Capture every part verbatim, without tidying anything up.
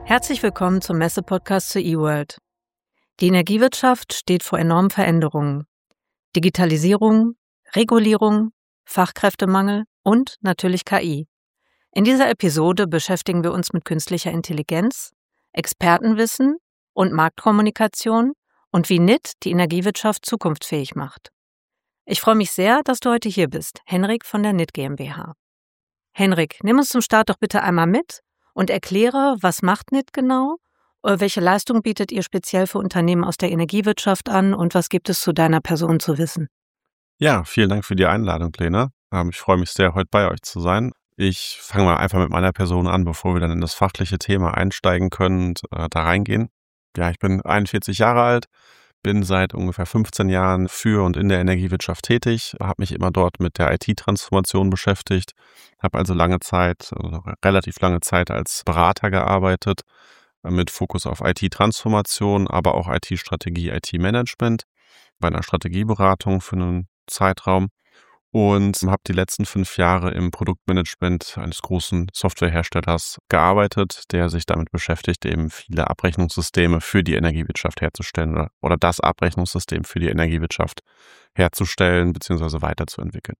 Herzlich willkommen zum Messe-Podcast zur eWorld. Die Energiewirtschaft steht vor enormen Veränderungen. Digitalisierung, Regulierung, Fachkräftemangel und natürlich K I. In dieser Episode beschäftigen wir uns mit künstlicher Intelligenz, Expertenwissen und Marktkommunikation und wie N I T die Energiewirtschaft zukunftsfähig macht. Ich freue mich sehr, dass du heute hier bist, Henrik von der N I T GmbH. Henrik, nimm uns zum Start doch bitte einmal mit und erkläre, was macht N I T genau, welche Leistung bietet ihr speziell für Unternehmen aus der Energiewirtschaft an und was gibt es zu deiner Person zu wissen? Ja, vielen Dank für die Einladung, Lena. Ähm, ich freue mich sehr, heute bei euch zu sein. Ich fange mal einfach mit meiner Person an, bevor wir dann in das fachliche Thema einsteigen können und äh, da reingehen. Ja, ich bin einundvierzig Jahre alt, bin seit ungefähr fünfzehn Jahren für und in der Energiewirtschaft tätig, habe mich immer dort mit der I T-Transformation beschäftigt, habe also lange Zeit, also relativ lange Zeit als Berater gearbeitet, mit Fokus auf I T-Transformation, aber auch I T-Strategie, I T-Management, bei einer Strategieberatung für einen Zeitraum und habe die letzten fünf Jahre im Produktmanagement eines großen Softwareherstellers gearbeitet, der sich damit beschäftigt, eben viele Abrechnungssysteme für die Energiewirtschaft herzustellen oder, oder das Abrechnungssystem für die Energiewirtschaft herzustellen bzw. weiterzuentwickeln.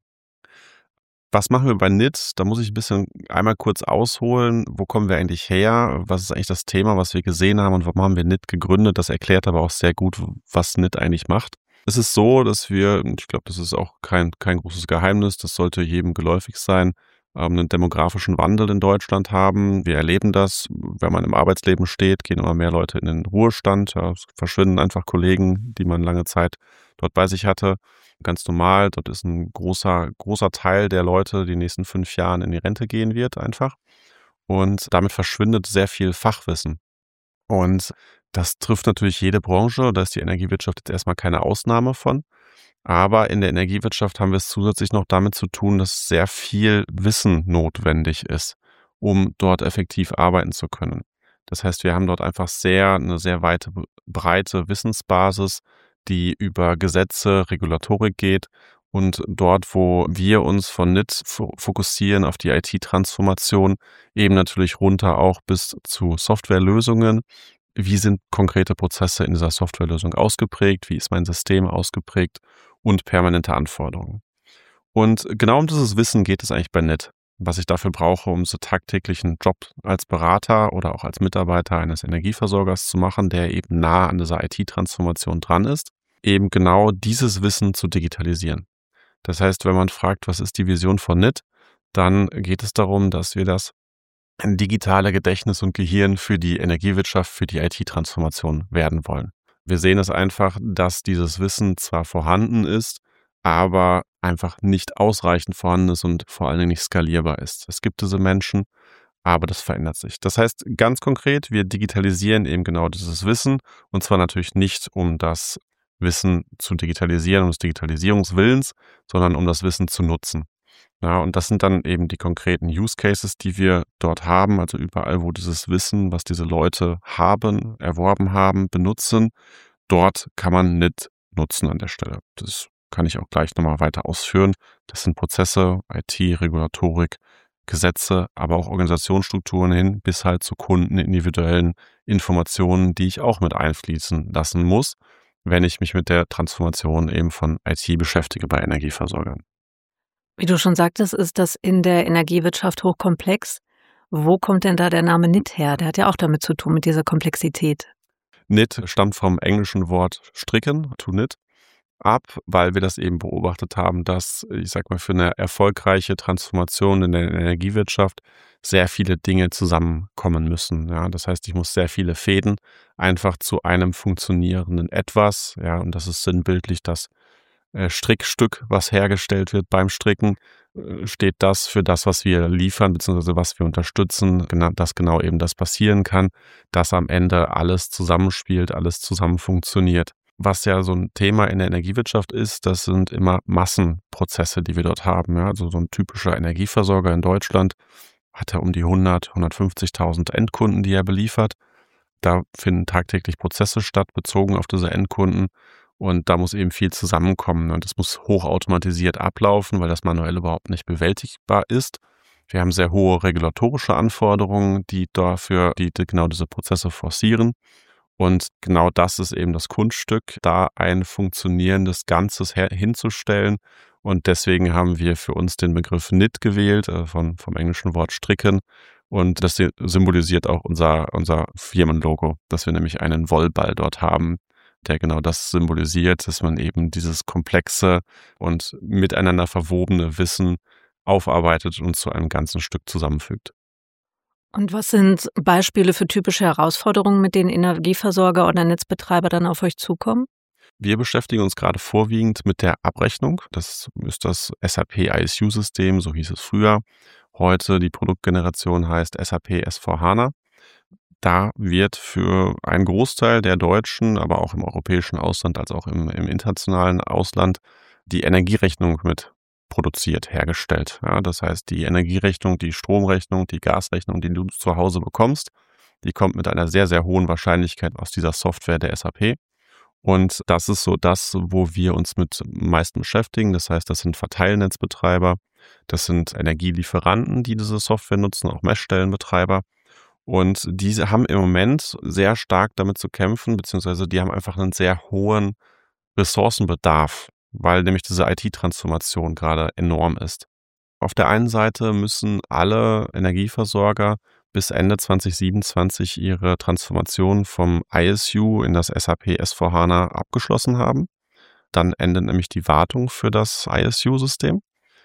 Was machen wir bei N I T? Da muss ich ein bisschen einmal kurz ausholen. Wo kommen wir eigentlich her? Was ist eigentlich das Thema, was wir gesehen haben und warum haben wir N I T gegründet? Das erklärt aber auch sehr gut, was N I T eigentlich macht. Es ist so, dass wir, ich glaube, das ist auch kein, kein großes Geheimnis, das sollte jedem geläufig sein, einen demografischen Wandel in Deutschland haben. Wir erleben das, wenn man im Arbeitsleben steht, gehen immer mehr Leute in den Ruhestand. Ja, es verschwinden einfach Kollegen, die man lange Zeit dort bei sich hatte. Ganz normal, dort ist ein großer, großer Teil der Leute, die in den nächsten fünf Jahren in die Rente gehen wird einfach. Und damit verschwindet sehr viel Fachwissen. Und das trifft natürlich jede Branche, da ist die Energiewirtschaft jetzt erstmal keine Ausnahme von. Aber in der Energiewirtschaft haben wir es zusätzlich noch damit zu tun, dass sehr viel Wissen notwendig ist, um dort effektiv arbeiten zu können. Das heißt, wir haben dort einfach sehr eine sehr weite, breite Wissensbasis, die über Gesetze, Regulatorik geht. Und dort, wo wir uns von N I T fokussieren auf die I T-Transformation, eben natürlich runter auch bis zu Softwarelösungen. Wie sind konkrete Prozesse in dieser Softwarelösung ausgeprägt? Wie ist mein System ausgeprägt? Und permanente Anforderungen. Und genau um dieses Wissen geht es eigentlich bei N I T. Was ich dafür brauche, um so tagtäglichen Job als Berater oder auch als Mitarbeiter eines Energieversorgers zu machen, der eben nah an dieser I T-Transformation dran ist, eben genau dieses Wissen zu digitalisieren. Das heißt, wenn man fragt, was ist die Vision von N I T, dann geht es darum, dass wir das digitale Gedächtnis und Gehirn für die Energiewirtschaft, für die I T-Transformation werden wollen. Wir sehen es einfach, dass dieses Wissen zwar vorhanden ist, aber einfach nicht ausreichend vorhanden ist und vor allen Dingen nicht skalierbar ist. Es gibt diese Menschen, aber das verändert sich. Das heißt, ganz konkret, wir digitalisieren eben genau dieses Wissen und zwar natürlich nicht, um das Wissen zu digitalisieren, um des Digitalisierungswillens, sondern um das Wissen zu nutzen. Ja, und das sind dann eben die konkreten Use Cases, die wir dort haben, also überall, wo dieses Wissen, was diese Leute haben, erworben haben, benutzen, dort kann man N I T nutzen an der Stelle. Das kann ich auch gleich nochmal weiter ausführen. Das sind Prozesse, I T, Regulatorik, Gesetze, aber auch Organisationsstrukturen hin bis halt zu Kunden, individuellen Informationen, die ich auch mit einfließen lassen muss, wenn ich mich mit der Transformation eben von I T beschäftige bei Energieversorgern. Wie du schon sagtest, ist das in der Energiewirtschaft hochkomplex. Wo kommt denn da der Name N I T her? Der hat ja auch damit zu tun, mit dieser Komplexität. N I T stammt vom englischen Wort stricken, to knit, ab, weil wir das eben beobachtet haben, dass, ich sag mal, für eine erfolgreiche Transformation in der Energiewirtschaft sehr viele Dinge zusammenkommen müssen. Ja, das heißt, ich muss sehr viele Fäden einfach zu einem funktionierenden Etwas, ja, und das ist sinnbildlich das Strickstück, was hergestellt wird beim Stricken, steht das für das, was wir liefern, beziehungsweise was wir unterstützen, dass genau eben das passieren kann, dass am Ende alles zusammenspielt, alles zusammen funktioniert. Was ja so ein Thema in der Energiewirtschaft ist, das sind immer Massenprozesse, die wir dort haben. Ja, also so ein typischer Energieversorger in Deutschland hat ja um die hundert, hundertfünfzigtausend Endkunden, die er beliefert. Da finden tagtäglich Prozesse statt, bezogen auf diese Endkunden. Und da muss eben viel zusammenkommen und das muss hochautomatisiert ablaufen, weil das manuell überhaupt nicht bewältigbar ist. Wir haben sehr hohe regulatorische Anforderungen, die dafür die die genau diese Prozesse forcieren. Und genau das ist eben das Kunststück, da ein funktionierendes Ganzes her hinzustellen. Und deswegen haben wir für uns den Begriff Knit gewählt, äh, von vom englischen Wort stricken. Und das sy symbolisiert auch unser unser Firmenlogo, dass wir nämlich einen Wollball dort haben, der genau das symbolisiert, dass man eben dieses komplexe und miteinander verwobene Wissen aufarbeitet und zu einem ganzen Stück zusammenfügt. Und was sind Beispiele für typische Herausforderungen, mit denen Energieversorger oder Netzbetreiber dann auf euch zukommen? Wir beschäftigen uns gerade vorwiegend mit der Abrechnung. Das ist das S A P I S U-System, so hieß es früher. Heute die Produktgeneration heißt S A P S/4HANA. Da wird für einen Großteil der Deutschen, aber auch im europäischen Ausland als auch im, im internationalen Ausland, die Energierechnung mit produziert, hergestellt. Ja, das heißt, die Energierechnung, die Stromrechnung, die Gasrechnung, die du zu Hause bekommst, die kommt mit einer sehr, sehr hohen Wahrscheinlichkeit aus dieser Software der S A P. Und das ist so das, wo wir uns mit am meisten beschäftigen. Das heißt, das sind Verteilnetzbetreiber, das sind Energielieferanten, die diese Software nutzen, auch Messstellenbetreiber. Und diese haben im Moment sehr stark damit zu kämpfen, beziehungsweise die haben einfach einen sehr hohen Ressourcenbedarf, weil nämlich diese I T-Transformation gerade enorm ist. Auf der einen Seite müssen alle Energieversorger bis Ende zwanzig siebenundzwanzig ihre Transformation vom I S U in das S A P S/4HANA abgeschlossen haben. Dann endet nämlich die Wartung für das I S U-System.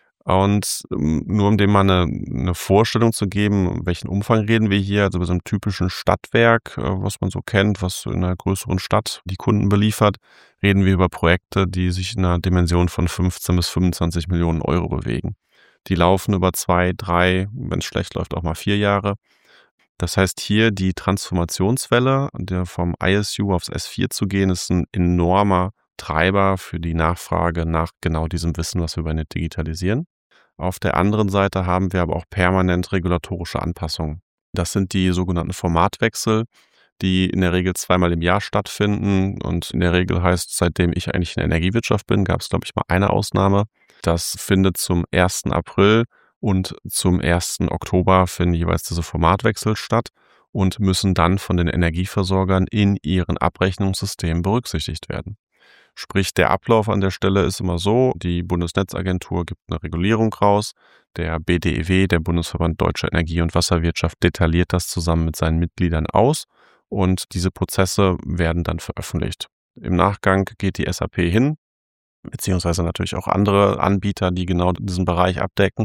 Und ähm, nur um dem mal eine, eine Vorstellung zu geben, um welchen Umfang reden wir hier, also bei so einem typischen Stadtwerk, äh, was man so kennt, was in einer größeren Stadt die Kunden beliefert, reden wir über Projekte, die sich in einer Dimension von fünfzehn bis fünfundzwanzig Millionen Euro bewegen. Die laufen über zwei, drei, wenn es schlecht läuft, auch mal vier Jahre. Das heißt, hier die Transformationswelle, der vom I S U aufs S vier zu gehen, ist ein enormer Treiber für die Nachfrage nach genau diesem Wissen, was wir bei Net digitalisieren. Auf der anderen Seite haben wir aber auch permanent regulatorische Anpassungen. Das sind die sogenannten Formatwechsel, die in der Regel zweimal im Jahr stattfinden. Und in der Regel heißt, seitdem ich eigentlich in der Energiewirtschaft bin, gab es, glaube ich, mal eine Ausnahme. Das findet zum ersten April und zum ersten Oktober finden jeweils diese Formatwechsel statt und müssen dann von den Energieversorgern in ihren Abrechnungssystemen berücksichtigt werden. Sprich, der Ablauf an der Stelle ist immer so, die Bundesnetzagentur gibt eine Regulierung raus, der B D E W, der Bundesverband Deutsche Energie- und Wasserwirtschaft, detailliert das zusammen mit seinen Mitgliedern aus und diese Prozesse werden dann veröffentlicht. Im Nachgang geht die S A P hin, beziehungsweise natürlich auch andere Anbieter, die genau diesen Bereich abdecken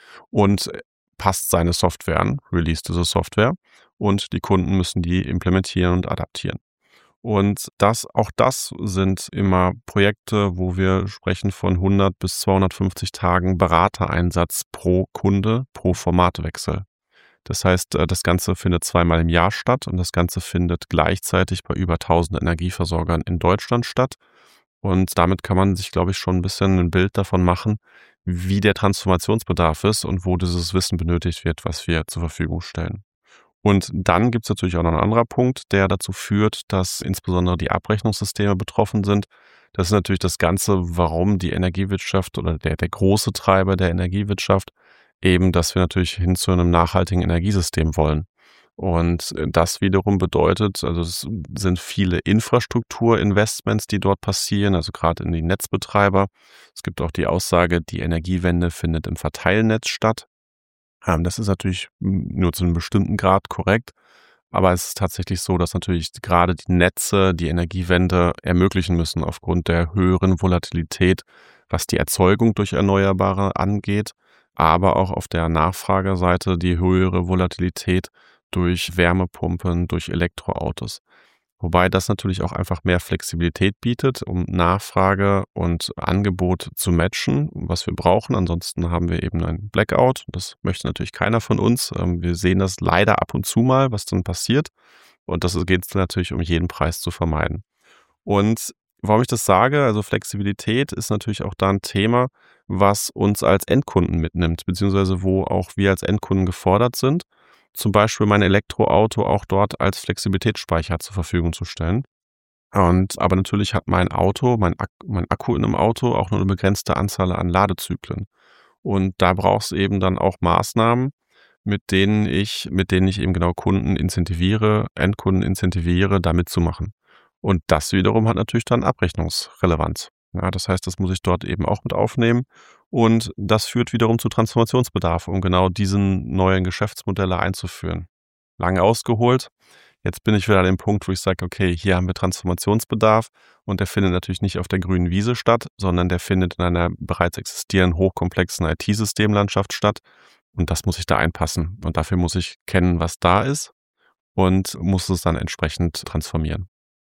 und passt seine Software an, release diese Software und die Kunden müssen die implementieren und adaptieren. Und das, auch das sind immer Projekte, wo wir sprechen von hundert bis zweihundertfünfzig Tagen Beratereinsatz pro Kunde, pro Formatwechsel. Das heißt, äh, das Ganze findet zweimal im Jahr statt und das Ganze findet gleichzeitig bei über tausend Energieversorgern in Deutschland statt. Und damit kann man sich, glaube ich, schon ein bisschen ein Bild davon machen, wie der Transformationsbedarf ist und wo dieses Wissen benötigt wird, was wir zur Verfügung stellen. Und dann gibt es natürlich auch noch ein anderer Punkt, der dazu führt, dass insbesondere die Abrechnungssysteme betroffen sind. Das ist natürlich das Ganze, warum die Energiewirtschaft oder der, der große Treiber der Energiewirtschaft eben, dass wir natürlich hin zu einem nachhaltigen Energiesystem wollen. Und das wiederum bedeutet, also es sind viele Infrastrukturinvestments, die dort passieren, also gerade in die Netzbetreiber. Es gibt auch die Aussage, die Energiewende findet im Verteilnetz statt. Ähm, das ist natürlich nur zu einem bestimmten Grad korrekt, aber es ist tatsächlich so, dass natürlich gerade die Netze die Energiewende ermöglichen müssen aufgrund der höheren Volatilität, was die Erzeugung durch Erneuerbare angeht, aber auch auf der Nachfrageseite die höhere Volatilität durch Wärmepumpen, durch Elektroautos. Wobei das natürlich auch einfach mehr Flexibilität bietet, um Nachfrage und Angebot zu matchen, was wir brauchen. Ansonsten haben wir eben einen Blackout. Das möchte natürlich keiner von uns. Ähm, Wir sehen das leider ab und zu mal, was dann passiert. Und das geht es natürlich um jeden Preis zu vermeiden. Und warum ich das sage, also Flexibilität ist natürlich auch da ein Thema, was uns als Endkunden mitnimmt, beziehungsweise wo auch wir als Endkunden gefordert sind, zum Beispiel mein Elektroauto auch dort als Flexibilitätsspeicher zur Verfügung zu stellen. Und aber natürlich hat mein Auto, mein, Ak mein Akku in einem Auto auch nur eine begrenzte Anzahl an Ladezyklen. Und da brauchst du eben dann auch Maßnahmen, mit denen ich mit denen ich eben genau Kunden incentiviere, Endkunden incentiviere, da mitzumachen. Und das wiederum hat natürlich dann Abrechnungsrelevanz. Ja, das heißt, das muss ich dort eben auch mit aufnehmen. Und das führt wiederum zu Transformationsbedarf, um genau diesen neuen Geschäftsmodelle einzuführen. Lange ausgeholt. Jetzt bin ich wieder an dem Punkt, wo ich sage, okay, hier haben wir Transformationsbedarf und der findet natürlich nicht auf der grünen Wiese statt, sondern der findet in einer bereits existierenden, hochkomplexen I T-Systemlandschaft statt. Und das muss ich da einpassen. Und dafür muss ich kennen, was da ist und muss es dann entsprechend transformieren.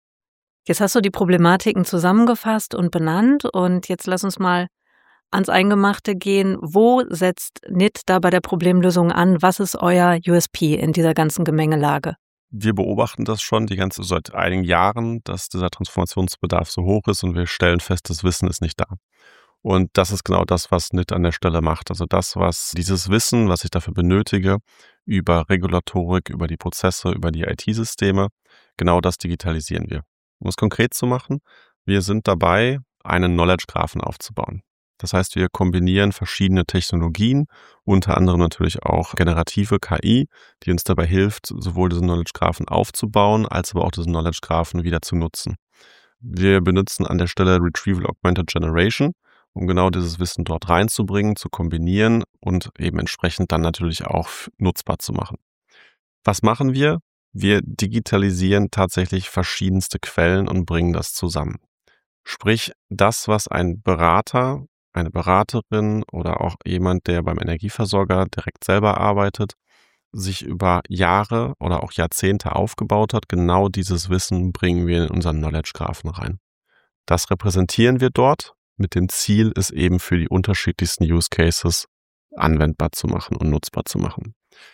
Jetzt hast du die Problematiken zusammengefasst und benannt und jetzt lass uns mal ans Eingemachte gehen. Wo setzt N I T da bei der Problemlösung an? Was ist euer U S P in dieser ganzen Gemengelage? Wir beobachten das schon die ganze seit einigen Jahren, dass dieser Transformationsbedarf so hoch ist und wir stellen fest, das Wissen ist nicht da. Und das ist genau das, was N I T an der Stelle macht. Also das, was dieses Wissen, was ich dafür benötige, über Regulatorik, über die Prozesse, über die I T-Systeme, genau das digitalisieren wir. Um es konkret zu machen, wir sind dabei, einen Knowledge-Graphen aufzubauen. Das heißt, wir kombinieren verschiedene Technologien, unter anderem natürlich auch generative K I, die uns dabei hilft, sowohl diesen Knowledge-Graphen aufzubauen, als aber auch diesen Knowledge-Graphen wieder zu nutzen. Wir benutzen an der Stelle Retrieval Augmented Generation, um genau dieses Wissen dort reinzubringen, zu kombinieren und eben entsprechend dann natürlich auch nutzbar zu machen. Was machen wir? Wir digitalisieren tatsächlich verschiedenste Quellen und bringen das zusammen. Sprich, das, was ein Berater, eine Beraterin oder auch jemand, der beim Energieversorger direkt selber arbeitet, sich über Jahre oder auch Jahrzehnte aufgebaut hat, genau dieses Wissen bringen wir in unseren Knowledge-Graphen rein. Das repräsentieren wir dort mit dem Ziel, es eben für die unterschiedlichsten Use Cases anwendbar zu machen und nutzbar zu machen.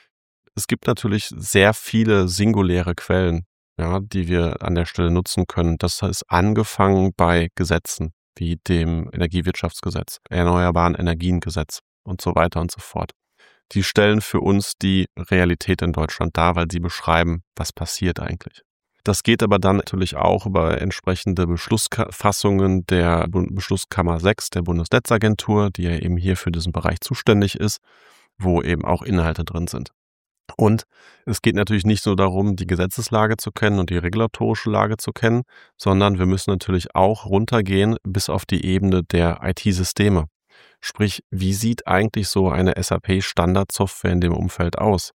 Es gibt natürlich sehr viele singuläre Quellen, ja, die wir an der Stelle nutzen können. Das ist angefangen bei Gesetzen wie dem Energiewirtschaftsgesetz, Erneuerbaren Energiengesetz und so weiter und so fort. Die stellen für uns die Realität in Deutschland dar, weil sie beschreiben, was passiert eigentlich. Das geht aber dann natürlich auch über entsprechende Beschlussfassungen der Beschlusskammer sechs der Bundesnetzagentur, die ja eben hier für diesen Bereich zuständig ist, wo eben auch Inhalte drin sind. Und es geht natürlich nicht nur darum, die Gesetzeslage zu kennen und die regulatorische Lage zu kennen, sondern wir müssen natürlich auch runtergehen bis auf die Ebene der I T-Systeme. Sprich, wie sieht eigentlich so eine S A P-Standardsoftware in dem Umfeld aus?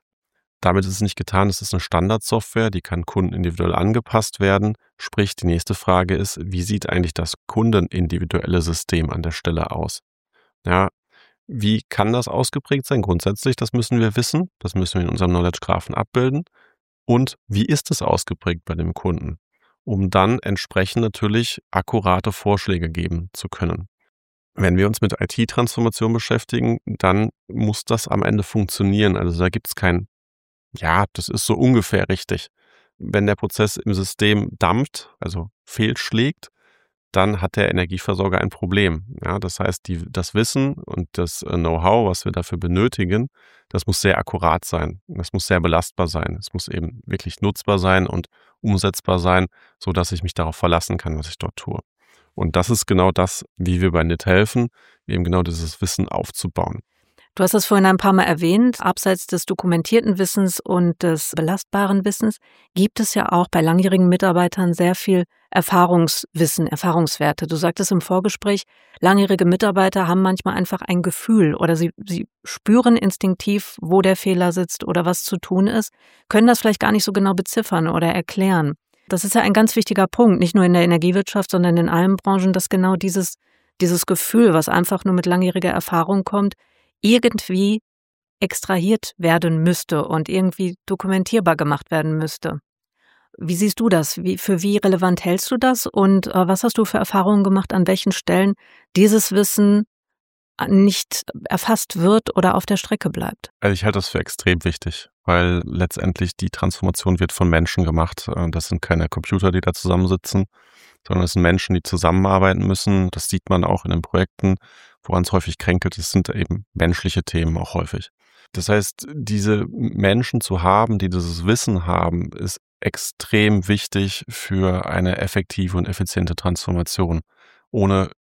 Damit ist es nicht getan, es ist eine Standardsoftware, die kann kundenindividuell angepasst werden. Sprich, die nächste Frage ist, wie sieht eigentlich das kundenindividuelle System an der Stelle aus? Ja, wie kann das ausgeprägt sein? Grundsätzlich, das müssen wir wissen. Das müssen wir in unserem Knowledge-Graphen abbilden. Und wie ist es ausgeprägt bei dem Kunden? Um dann entsprechend natürlich akkurate Vorschläge geben zu können. Wenn wir uns mit I T-Transformation beschäftigen, dann muss das am Ende funktionieren. Also da gibt es kein, ja, das ist so ungefähr richtig. Wenn der Prozess im System dampft, also fehlschlägt, dann hat der Energieversorger ein Problem. Ja, das heißt, die, das Wissen und das Know-how, was wir dafür benötigen, das muss sehr akkurat sein. Das muss sehr belastbar sein. Es muss eben wirklich nutzbar sein und umsetzbar sein, sodass ich mich darauf verlassen kann, was ich dort tue. Und das ist genau das, wie wir bei N I T helfen, eben genau dieses Wissen aufzubauen. Du hast es vorhin ein paar Mal erwähnt, abseits des dokumentierten Wissens und des belastbaren Wissens gibt es ja auch bei langjährigen Mitarbeitern sehr viel Erfahrungswissen, Erfahrungswerte. Du sagtest im Vorgespräch, langjährige Mitarbeiter haben manchmal einfach ein Gefühl oder sie, sie spüren instinktiv, wo der Fehler sitzt oder was zu tun ist, können das vielleicht gar nicht so genau beziffern oder erklären. Das ist ja ein ganz wichtiger Punkt, nicht nur in der Energiewirtschaft, sondern in allen Branchen, dass genau dieses, dieses Gefühl, was einfach nur mit langjähriger Erfahrung kommt, irgendwie extrahiert werden müsste und irgendwie dokumentierbar gemacht werden müsste. Wie siehst du das? Wie, für wie relevant hältst du das? Und äh, was hast du für Erfahrungen gemacht, an welchen Stellen dieses Wissen nicht erfasst wird oder auf der Strecke bleibt? Also ich halte das für extrem wichtig, weil letztendlich die Transformation wird von Menschen gemacht. Das sind keine Computer, die da zusammensitzen, sondern es sind Menschen, die zusammenarbeiten müssen. Das sieht man auch in den Projekten, woran es häufig kränkelt. Es sind eben menschliche Themen auch häufig. Das heißt, diese Menschen zu haben, die dieses Wissen haben, ist extrem wichtig für eine effektive und effiziente Transformation. Ohne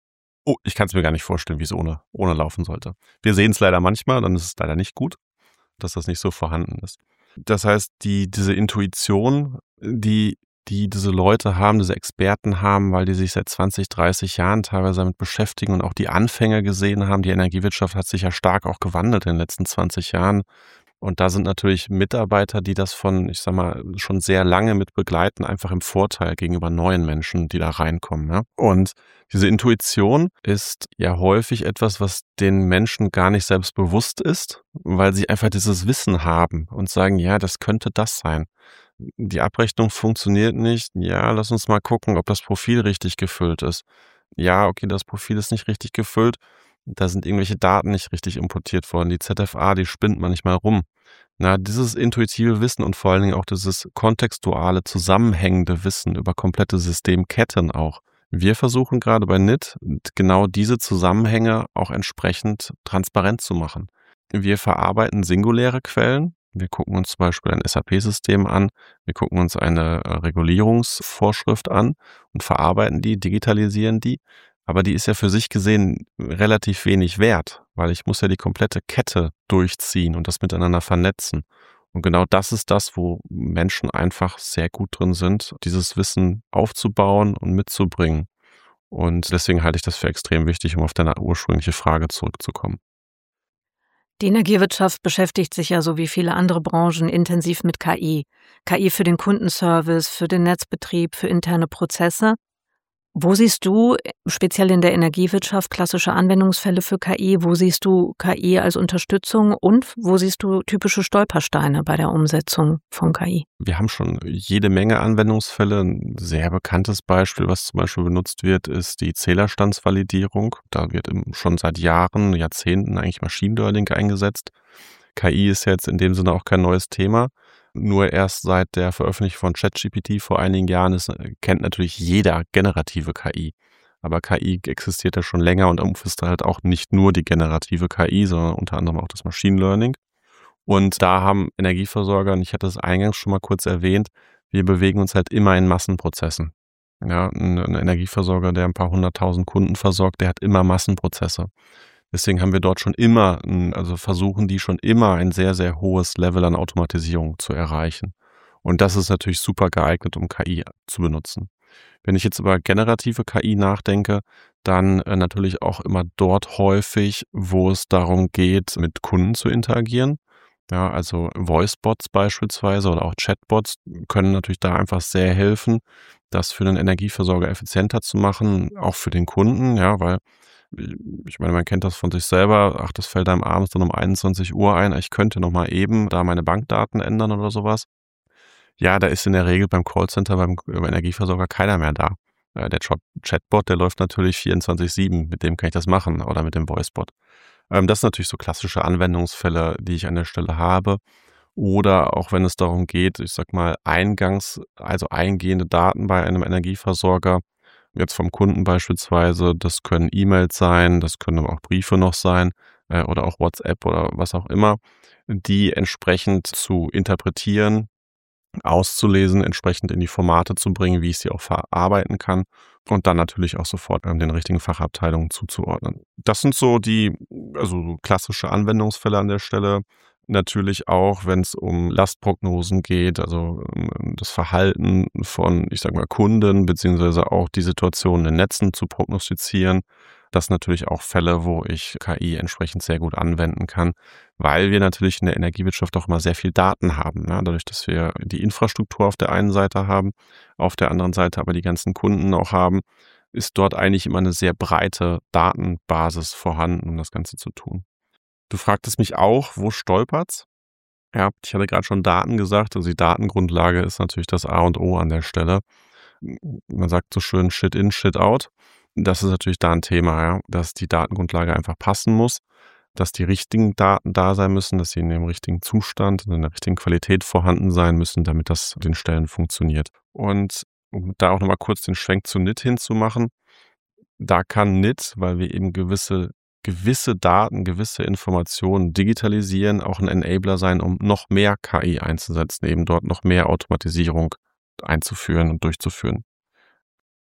Oh, ich kann es mir gar nicht vorstellen, wie es ohne ohne laufen sollte. Wir sehen es leider manchmal, dann ist es leider nicht gut, dass das nicht so vorhanden ist. Das heißt, die diese Intuition, die die diese Leute haben, diese Experten haben, weil die sich seit zwanzig, dreißig Jahren teilweise damit beschäftigen und auch die Anfänge gesehen haben. Die Energiewirtschaft hat sich ja stark auch gewandelt in den letzten zwanzig Jahren. Und da sind natürlich Mitarbeiter, die das von, ich sage mal, schon sehr lange mit begleiten, einfach im Vorteil gegenüber neuen Menschen, die da reinkommen. Ja? Und diese Intuition ist ja häufig etwas, was den Menschen gar nicht selbst bewusst ist, weil sie einfach dieses Wissen haben und sagen, ja, das könnte das sein. Die Abrechnung funktioniert nicht. Ja, lass uns mal gucken, ob das Profil richtig gefüllt ist. Ja, okay, das Profil ist nicht richtig gefüllt. Da sind irgendwelche Daten nicht richtig importiert worden. Die Z F A, die spinnt manchmal rum. Na, dieses intuitive Wissen und vor allen Dingen auch dieses kontextuale, zusammenhängende Wissen über komplette Systemketten auch. Wir versuchen gerade bei N I T genau diese Zusammenhänge auch entsprechend transparent zu machen. Wir verarbeiten singuläre Quellen. Wir gucken uns zum Beispiel ein S A P-System an. Wir gucken uns eine äh, Regulierungsvorschrift an und verarbeiten die, digitalisieren die. Aber die ist ja für sich gesehen relativ wenig wert, weil ich muss ja die komplette Kette durchziehen und das miteinander vernetzen. Und genau das ist das, wo Menschen einfach sehr gut drin sind, dieses Wissen aufzubauen und mitzubringen. Und deswegen halte ich das für extrem wichtig, um auf deine ursprüngliche Frage zurückzukommen. Die Energiewirtschaft beschäftigt sich ja so wie viele andere Branchen intensiv mit K I. K I für den Kundenservice, für den Netzbetrieb, für interne Prozesse. Wo siehst du, speziell in der Energiewirtschaft, klassische Anwendungsfälle für K I? Wo siehst du K I als Unterstützung und wo siehst du typische Stolpersteine bei der Umsetzung von K I? Wir haben schon jede Menge Anwendungsfälle. Ein sehr bekanntes Beispiel, was zum Beispiel benutzt wird, ist die Zählerstandsvalidierung. Da wird schon seit Jahren, Jahrzehnten eigentlich Machine Learning eingesetzt. K I ist jetzt in dem Sinne auch kein neues Thema. Nur erst seit der Veröffentlichung von ChatGPT vor einigen Jahren ist, kennt natürlich jeder generative K I. Aber K I existiert ja schon länger und umfasst halt auch nicht nur die generative K I, sondern unter anderem auch das Machine Learning. Und da haben Energieversorger, und ich hatte es eingangs schon mal kurz erwähnt, wir bewegen uns halt immer in Massenprozessen. Ja, ein, ein Energieversorger, der ein paar hunderttausend Kunden versorgt, der hat immer Massenprozesse. Deswegen haben wir dort schon immer, also versuchen die schon immer ein sehr, sehr hohes Level an Automatisierung zu erreichen. Und das ist natürlich super geeignet, um K I zu benutzen. Wenn ich jetzt über generative K I nachdenke, dann äh, natürlich auch immer dort häufig, wo es darum geht, mit Kunden zu interagieren. Ja, also Voicebots beispielsweise oder auch Chatbots können natürlich da einfach sehr helfen, das für den Energieversorger effizienter zu machen, auch für den Kunden, ja, weil ich meine, man kennt das von sich selber. Ach, das fällt einem abends dann um einundzwanzig Uhr ein. Ich könnte noch mal eben da meine Bankdaten ändern oder sowas. Ja, da ist in der Regel beim Callcenter, beim, beim Energieversorger keiner mehr da. Äh, der Chatbot, der läuft natürlich vierundzwanzig sieben. Mit dem kann ich das machen oder mit dem Voicebot. Ähm, das sind natürlich so klassische Anwendungsfälle, die ich an der Stelle habe. Oder auch wenn es darum geht, ich sag mal, eingangs, also eingehende Daten bei einem Energieversorger, jetzt vom Kunden beispielsweise, das können E-Mails sein, das können aber auch Briefe noch sein äh, oder auch WhatsApp oder was auch immer, die entsprechend zu interpretieren, auszulesen, entsprechend in die Formate zu bringen, wie ich sie auch verarbeiten kann und dann natürlich auch sofort ähm, den richtigen Fachabteilungen zuzuordnen. Das sind so die, also so klassische Anwendungsfälle an der Stelle. Natürlich auch, wenn es um Lastprognosen geht, also ähm, das Verhalten von, ich sag mal, Kunden, beziehungsweise auch die Situation in Netzen zu prognostizieren. Das sind natürlich auch Fälle, wo ich K I entsprechend sehr gut anwenden kann, weil wir natürlich in der Energiewirtschaft auch immer sehr viel Daten haben. Ja, dadurch, dass wir die Infrastruktur auf der einen Seite haben, auf der anderen Seite aber die ganzen Kunden auch haben, ist dort eigentlich immer eine sehr breite Datenbasis vorhanden, um das Ganze zu tun. Du fragtest mich auch, wo stolpert's? Ja, ich hatte gerade schon Daten gesagt. Also die Datengrundlage ist natürlich das A und O an der Stelle. Man sagt so schön Shit in, Shit out. Das ist natürlich da ein Thema, ja, dass die Datengrundlage einfach passen muss, dass die richtigen Daten da sein müssen, dass sie in dem richtigen Zustand, in der richtigen Qualität vorhanden sein müssen, damit das an den Stellen funktioniert. Und um da auch nochmal kurz den Schwenk zu N I T hinzumachen, da kann N I T, weil wir eben gewisse gewisse Daten, gewisse Informationen digitalisieren, auch ein Enabler sein, um noch mehr K I einzusetzen, eben dort noch mehr Automatisierung einzuführen und durchzuführen.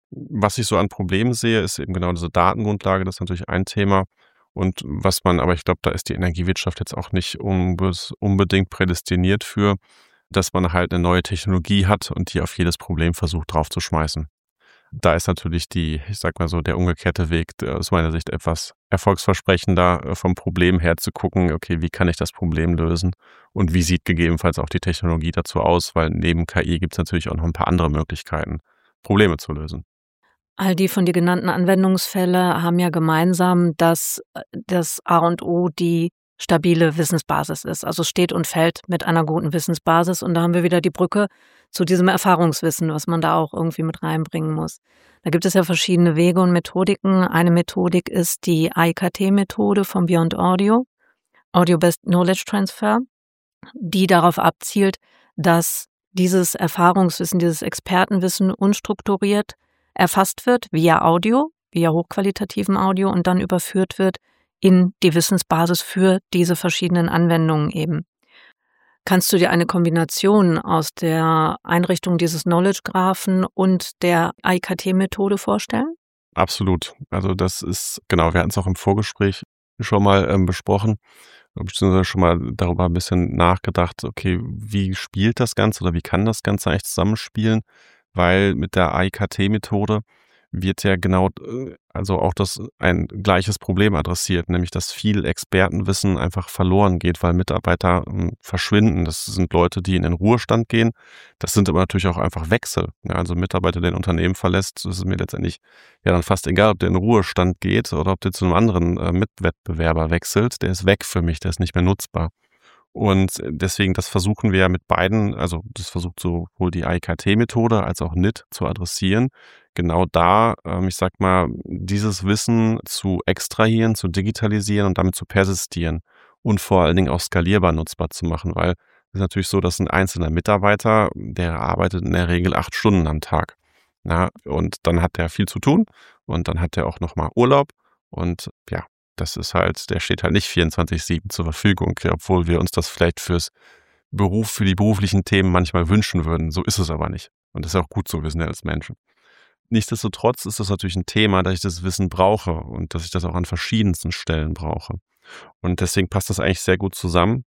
Was ich so an Problemen sehe, ist eben genau diese Datengrundlage, das ist natürlich ein Thema. Und was man aber ich glaube, da ist die Energiewirtschaft jetzt auch nicht unbes unbedingt prädestiniert für, dass man halt 'ne neue Technologie hat und die auf jedes Problem versucht draufzuschmeißen. Da ist natürlich die ich sage mal so, der umgekehrte Weg d aus meiner Sicht etwas erfolgsversprechender, äh, vom Problem her zu gucken: „Okay, wie kann ich das Problem lösen und wie sieht gegebenenfalls auch die Technologie dazu aus?“ Weil neben K I gibt's natürlich auch noch 'n paar andere Möglichkeiten, Probleme zu lösen. All die von dir genannten Anwendungsfälle haben ja gemeinsam, dass, äh, das A und O die stabile Wissensbasis ist. Also, es steht und fällt mit einer guten Wissensbasis und da haben wir wieder die Brücke zu diesem Erfahrungswissen, was man da auch irgendwie mit reinbringen muss. Da gibt es ja verschiedene Wege und Methodiken. Eine Methodik ist die I K T-Methode von Beyond Audio, Audio-Based Knowledge Transfer, die darauf abzielt, dass dieses Erfahrungswissen, dieses Expertenwissen unstrukturiert erfasst wird via Audio, via hochqualitativen Audio und dann überführt wird in die Wissensbasis für diese verschiedenen Anwendungen eben. Kannst du dir eine Kombination aus der Einrichtung dieses Knowledge-Graphen und der I K T-Methode vorstellen? Absolut. Also, das ist genau, wir hatten's auch im Vorgespräch schon mal, ähm, besprochen, beziehungsweise schon mal darüber 'n bisschen nachgedacht: „Okay, wie spielt das Ganze oder wie kann das Ganze eigentlich zusammenspielen?“ Weil mit der I K T-Methode wird ja genau äh, also auch das ein gleiches Problem adressiert, nämlich dass viel Expertenwissen einfach verloren geht, weil Mitarbeiter, hm, verschwinden. Das sind Leute, die in den Ruhestand gehen. Das sind aber natürlich auch einfach Wechsel, ne? Also 'n Mitarbeiter, der 'n Unternehmen verlässt, das ist mir letztendlich ja dann fast egal, ob der in den Ruhestand geht oder ob der zu 'nem anderen, äh, Mitwettbewerber wechselt. Der ist weg für mich, der ist nicht mehr nutzbar. Und deswegen, das versuchen wir ja mit beiden also, das versucht sowohl die I K T-Methode als auch N I T zu adressieren. Genau da, ähm, ich sage mal, dieses Wissen zu extrahieren, zu digitalisieren und damit zu persistieren und vor allen Dingen auch skalierbar nutzbar zu machen, weil es ist natürlich so, dass 'n einzelner Mitarbeiter, der arbeitet in der Regel acht Stunden am Tag, ja? Und dann hat der viel zu tun und dann hat der auch noch mal Urlaub und ja, das ist halt der steht halt nicht vierundzwanzig sieben zur Verfügung, ja, obwohl wir uns das vielleicht fürs Beruf für die beruflichen Themen manchmal wünschen würden. So ist es aber nicht. Und das ist auch gut so, wir sind ja alles Menschen. Nichtsdestotrotz ist das natürlich 'n Thema, dass ich das Wissen brauche und dass ich das auch an verschiedensten Stellen brauche. Und deswegen passt das eigentlich sehr gut zusammen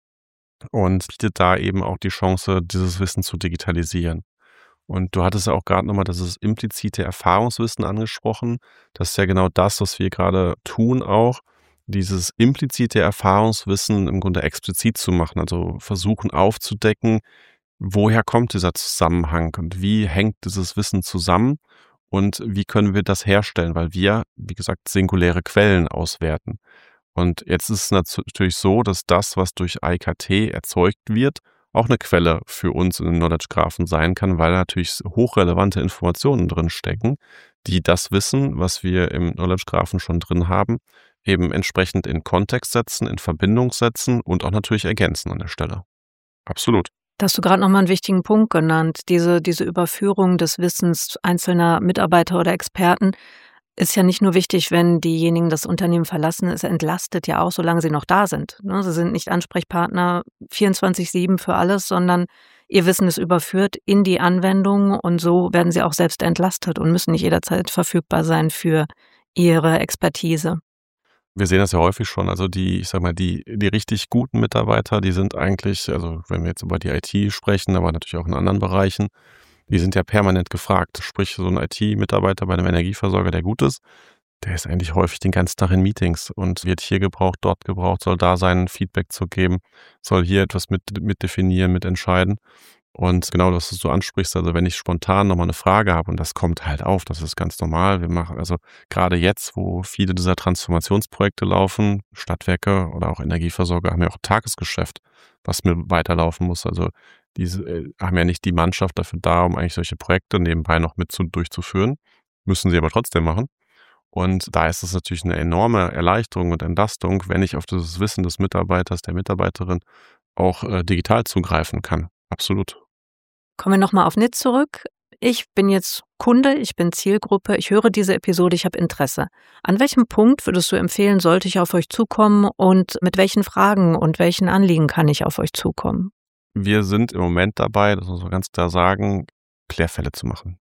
und bietet da eben auch die Chance, dieses Wissen zu digitalisieren. Und du hattest ja auch grad noch mal dieses implizite Erfahrungswissen angesprochen. Das ist ja genau das, was wir grade tun auch, dieses implizite Erfahrungswissen im Grunde explizit zu machen, also versuchen aufzudecken, woher kommt dieser Zusammenhang und wie hängt dieses Wissen zusammen und wie können wir das herstellen, weil wir, wie gesagt, singuläre Quellen auswerten. Und jetzt ist es natu natürlich so, dass das, was durch I K T erzeugt wird, auch 'ne Quelle für uns in 'nem Knowledge-Graphen sein kann, weil natürlich s hochrelevante Informationen drinstecken, die das Wissen, was wir im Knowledge-Graphen schon drin haben, eben entsprechend in Kontext setzen, in Verbindung setzen und auch natürlich ergänzen an der Stelle. Absolut. Da hast du grad noch mal 'n wichtigen Punkt genannt. Diese diese Überführung des Wissens einzelner Mitarbeiter oder Experten ist ja nicht nur wichtig, wenn diejenigen das Unternehmen verlassen. Es entlastet ja auch, solange sie noch da sind, ne? Sie sind nicht Ansprechpartner vierundzwanzig sieben für alles, sondern ihr Wissen ist überführt in die Anwendung und so werden sie auch selbst entlastet und müssen nicht jederzeit verfügbar sein für ihre Expertise. Wir sehen das ja häufig schon. Also die ich sage mal, die die richtig guten Mitarbeiter, die sind eigentlich also wenn wir jetzt über die I T sprechen, aber natürlich auch in anderen Bereichen, die sind ja permanent gefragt. Sprich, so 'n I T-Mitarbeiter bei 'nem Energieversorger, der gut ist, der ist eigentlich häufig den ganzen Tag in Meetings und wird hier gebraucht, dort gebraucht, soll da sein, Feedback zu geben, soll hier etwas mit mit definieren, mitentscheiden. Und genau, was du so ansprichst, also wenn ich spontan noch mal 'ne Frage habe und das kommt halt auf, das ist ganz normal. Wir machen also grade jetzt, wo viele dieser Transformationsprojekte laufen, Stadtwerke oder auch Energieversorger haben ja auch Tagesgeschäft, was mit weiterlaufen muss. Also diese, äh, haben ja nicht die Mannschaft dafür da, um eigentlich solche Projekte nebenbei noch mit zu durchzuführen, müssen sie aber trotzdem machen. Und da ist es natürlich 'ne enorme Erleichterung und Entlastung, wenn ich auf dieses Wissen des Mitarbeiters, der Mitarbeiterin auch, äh, digital zugreifen kann. Absolut. Kommen wir noch mal auf N I T zurück. Ich bin jetzt Kunde, ich bin Zielgruppe, ich höre diese Episode, ich habe Interesse. An welchem Punkt würdest du empfehlen, sollte ich auf euch zukommen und mit welchen Fragen und welchen Anliegen kann ich auf euch zukommen? Wir sind im Moment dabei, das muss man ganz klar sagen, Klärfälle zu machen.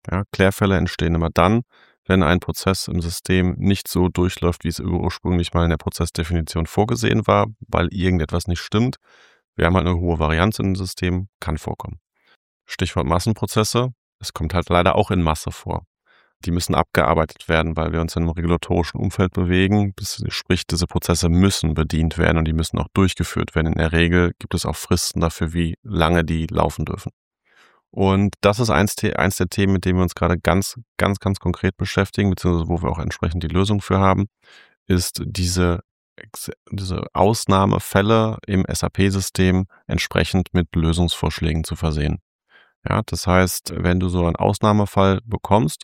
Ja, Klärfälle entstehen immer dann, wenn ein Prozess im System nicht so durchläuft, wie es ursprünglich mal in der Prozessdefinition vorgesehen war, weil irgendetwas nicht stimmt. Wir haben halt eine hohe Varianz im System, kann vorkommen. Stichwort Massenprozesse, es kommt halt leider auch in Masse vor. Die müssen abgearbeitet werden, weil wir uns in einem regulatorischen Umfeld bewegen. Das, sprich, diese Prozesse müssen bedient werden und die müssen auch durchgeführt werden. In der Regel gibt es auch Fristen dafür, wie lange die laufen dürfen. Und das ist eins, eins der Themen, mit denen wir uns gerade ganz, ganz, ganz konkret beschäftigen, beziehungsweise wo wir auch entsprechend die Lösung für haben, ist diese, diese Ausnahmefälle im S A P-System entsprechend mit Lösungsvorschlägen zu versehen. Ja, das heißt, wenn du so einen Ausnahmefall bekommst,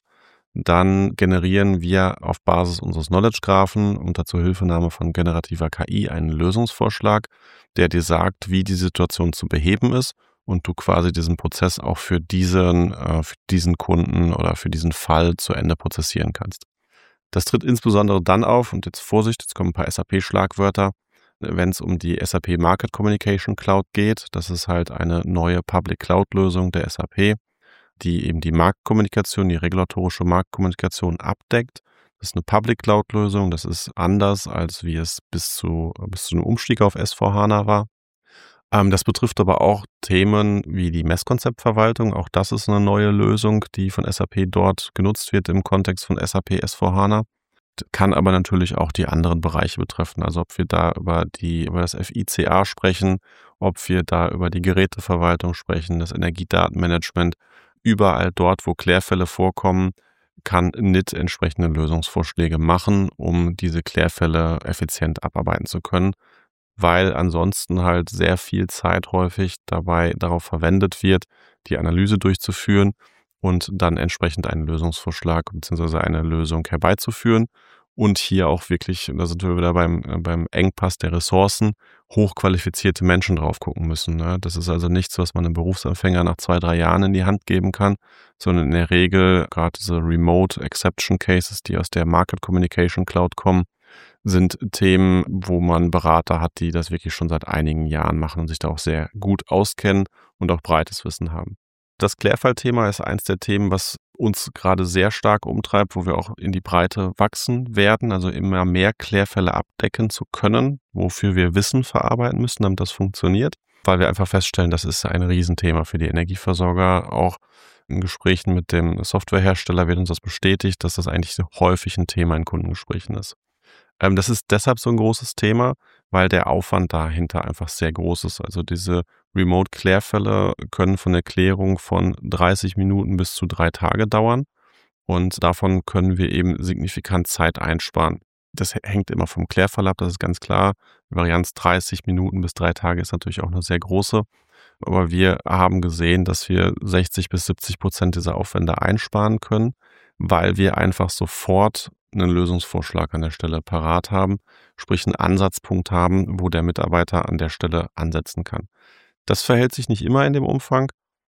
dann generieren wir auf Basis unseres Knowledge-Graphen unter Zuhilfenahme von generativer K I einen Lösungsvorschlag, der dir sagt, wie die Situation zu beheben ist und du quasi diesen Prozess auch für diesen, äh, für diesen Kunden oder für diesen Fall zu Ende prozessieren kannst. Das tritt insbesondere dann auf, und jetzt Vorsicht, jetzt kommen ein paar S A P-Schlagwörter, wenn es um die S A P Market Communication Cloud geht. Das ist halt eine neue Public Cloud-Lösung der S A P, die eben die Marktkommunikation, die regulatorische Marktkommunikation abdeckt. Das ist eine Public Cloud-Lösung. Das ist anders, als wie es bis zu, bis zu einem Umstieg auf S vier HANA war. Ähm, das betrifft aber auch Themen wie die Messkonzeptverwaltung. Auch das ist eine neue Lösung, die von S A P dort genutzt wird im Kontext von S A P S vier HANA. Kann aber natürlich auch die anderen Bereiche betreffen. Also ob wir da über die, über das F I C A sprechen, ob wir da über die Geräteverwaltung sprechen, das Energiedatenmanagement. Überall dort, wo Klärfälle vorkommen, kann N I T entsprechende Lösungsvorschläge machen, um diese Klärfälle effizient abarbeiten zu können, weil ansonsten halt sehr viel Zeit häufig dabei darauf verwendet wird, die Analyse durchzuführen und dann entsprechend einen Lösungsvorschlag bzw. eine Lösung herbeizuführen. Und hier auch wirklich, da sind wir wieder beim, beim Engpass der Ressourcen, hochqualifizierte Menschen drauf gucken müssen. Ne? Das ist also nichts, was man einem Berufsanfänger nach zwei, drei Jahren in die Hand geben kann, sondern in der Regel, gerade diese Remote Exception Cases, die aus der Market Communication Cloud kommen, sind Themen, wo man Berater hat, die das wirklich schon seit einigen Jahren machen und sich da auch sehr gut auskennen und auch breites Wissen haben. Das Klärfallthema ist eins der Themen, was uns gerade sehr stark umtreibt, wo wir auch in die Breite wachsen werden, also immer mehr Klärfälle abdecken zu können, wofür wir Wissen verarbeiten müssen, damit das funktioniert, weil wir einfach feststellen, das ist ein Riesenthema für die Energieversorger. Auch in Gesprächen mit dem Softwarehersteller wird uns das bestätigt, dass das eigentlich häufig ein Thema in Kundengesprächen ist. Ähm, das ist deshalb so ein großes Thema, weil der Aufwand dahinter einfach sehr groß ist. Also diese Remote-Klärfälle können von der Klärung von dreißig Minuten bis zu drei Tage dauern und davon können wir eben signifikant Zeit einsparen. Das hängt immer vom Klärfall ab, das ist ganz klar. Die Varianz dreißig Minuten bis drei Tage ist natürlich auch eine sehr große, aber wir haben gesehen, dass wir sechzig bis siebzig Prozent dieser Aufwände einsparen können, weil wir einfach sofort einen Lösungsvorschlag an der Stelle parat haben, sprich einen Ansatzpunkt haben, wo der Mitarbeiter an der Stelle ansetzen kann. Das verhält sich nicht immer in dem Umfang,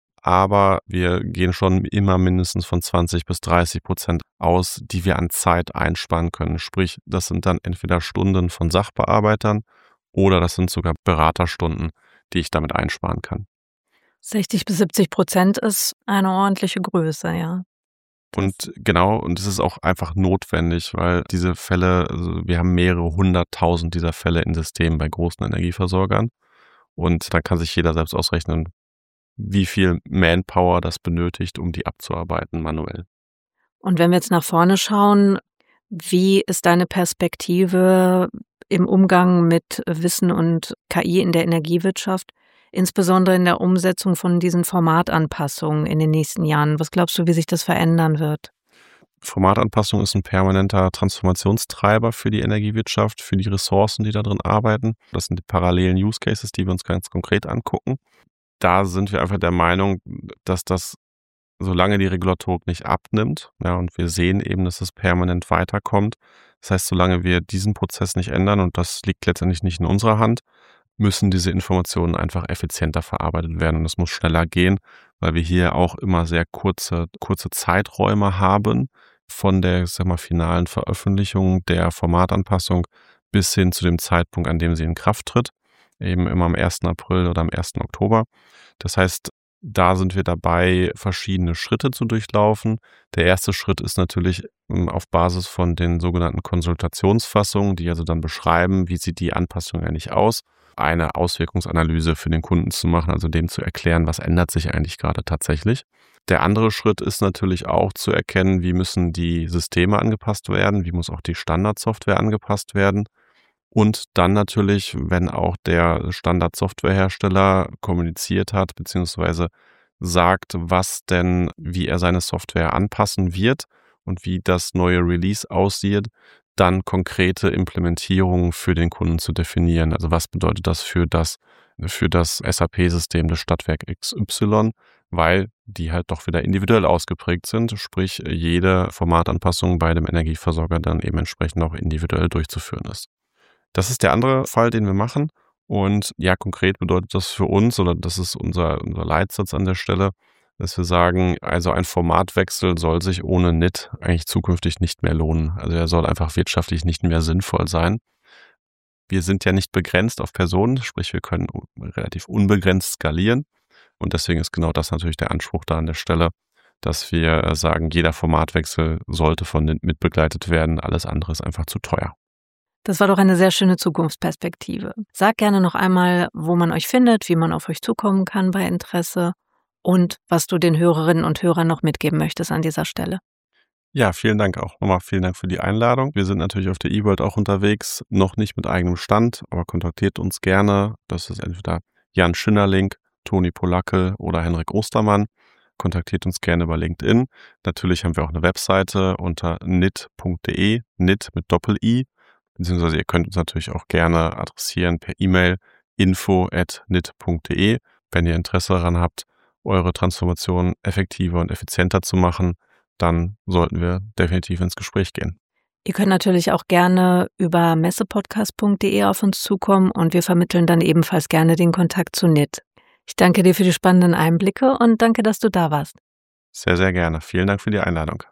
aber wir gehen schon immer mindestens von zwanzig bis dreißig Prozent aus, die wir an Zeit einsparen können. Sprich, das sind dann entweder Stunden von Sachbearbeitern oder das sind sogar Beraterstunden, die ich damit einsparen kann. sechzig bis siebzig Prozent ist eine ordentliche Größe, ja. Und genau, und es ist auch einfach notwendig, weil diese Fälle, also wir haben mehrere hunderttausend dieser Fälle in Systemen bei großen Energieversorgern. Und dann kann sich jeder selbst ausrechnen, wie viel Manpower das benötigt, um die abzuarbeiten manuell. Und wenn wir jetzt nach vorne schauen, wie ist deine Perspektive im Umgang mit Wissen und K I in der Energiewirtschaft, insbesondere in der Umsetzung von diesen Formatanpassungen in den nächsten Jahren? Was glaubst du, wie sich das verändern wird? Formatanpassung ist ein permanenter Transformationstreiber für die Energiewirtschaft, für die Ressourcen, die da drin arbeiten. Das sind die parallelen Use Cases, die wir uns ganz konkret angucken. Da sind wir einfach der Meinung, dass das, solange die Regulatorik nicht abnimmt, ja, und wir sehen eben, dass es permanent weiterkommt. Das heißt, solange wir diesen Prozess nicht ändern, und das liegt letztendlich nicht in unserer Hand, müssen diese Informationen einfach effizienter verarbeitet werden. Und es muss schneller gehen, weil wir hier auch immer sehr kurze, kurze Zeiträume haben von der, sag mal, finalen Veröffentlichung der Formatanpassung bis hin zu dem Zeitpunkt, an dem sie in Kraft tritt, eben immer am ersten April oder am ersten Oktober. Das heißt, Da sind wir dabei, verschiedene Schritte zu durchlaufen. Der erste Schritt ist natürlich ähm, auf Basis von den sogenannten Konsultationsfassungen, die also dann beschreiben, wie sieht die Anpassung eigentlich aus, eine Auswirkungsanalyse für den Kunden zu machen, also dem zu erklären, was ändert sich eigentlich gerade tatsächlich. Der andere Schritt ist natürlich auch zu erkennen, wie müssen die Systeme angepasst werden, wie muss auch die Standardsoftware angepasst werden. Und dann natürlich, wenn auch der Standard-Softwarehersteller kommuniziert hat, beziehungsweise sagt, was denn, wie er seine Software anpassen wird und wie das neue Release aussieht, dann konkrete Implementierungen für den Kunden zu definieren. Also was bedeutet das für das, für das S A P-System des Stadtwerk X Y, weil die halt doch wieder individuell ausgeprägt sind, sprich jede Formatanpassung bei dem Energieversorger dann eben entsprechend auch individuell durchzuführen ist. Das ist der andere Fall, den wir machen. Und ja, konkret bedeutet das für uns, oder das ist unser, unser Leitsatz an der Stelle, dass wir sagen, also ein Formatwechsel soll sich ohne N I T eigentlich zukünftig nicht mehr lohnen. Also er soll einfach wirtschaftlich nicht mehr sinnvoll sein. Wir sind ja nicht begrenzt auf Personen, sprich wir können relativ unbegrenzt skalieren. Und deswegen ist genau das natürlich der Anspruch da an der Stelle, dass wir sagen, jeder Formatwechsel sollte von N I T mitbegleitet werden. Alles andere ist einfach zu teuer. Das war doch eine sehr schöne Zukunftsperspektive. Sag gerne noch einmal, wo man euch findet, wie man auf euch zukommen kann bei Interesse und was du den Hörerinnen und Hörern noch mitgeben möchtest an dieser Stelle. Ja, vielen Dank auch. Nochmal vielen Dank für die Einladung. Wir sind natürlich auf der eWorld auch unterwegs, noch nicht mit eigenem Stand, aber kontaktiert uns gerne. Das ist entweder Jan Schinnerling, Toni Polackel oder Henrik Ostermann. Kontaktiert uns gerne über LinkedIn. Natürlich haben wir auch eine Webseite unter nit punkt de, nit mit Doppel-I. Beziehungsweise ihr könnt uns natürlich auch gerne adressieren per E-Mail info at nit punkt de, wenn ihr Interesse daran habt, eure Transformation effektiver und effizienter zu machen, dann sollten wir definitiv ins Gespräch gehen. Ihr könnt natürlich auch gerne über messepodcast punkt de auf uns zukommen und wir vermitteln dann ebenfalls gerne den Kontakt zu N I T. Ich danke dir für die spannenden Einblicke und danke, dass du da warst. Sehr, sehr gerne. Vielen Dank für die Einladung.